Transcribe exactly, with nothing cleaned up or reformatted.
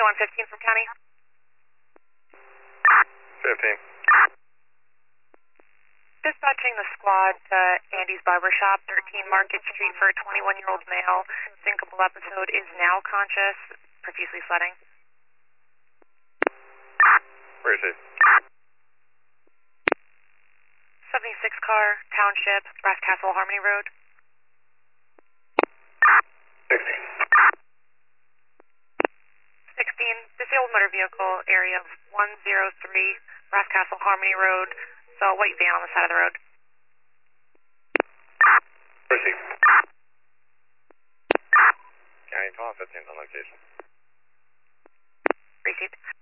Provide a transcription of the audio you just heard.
on fifteen from county. fifteen. Dispatching the squad to Andy's Barbershop, thirteen Market Street for a twenty-one-year-old male. Syncopal episode, is now conscious, profusely sweating. Where is he? seventy-six car, Township, Brass Castle, Harmony Road. sixteen. sixteen, disabled motor vehicle, area of one oh three, Brass Castle, Harmony Road. Saw a white van on the side of the road. Where is he? County call, fifteen's on location. Received.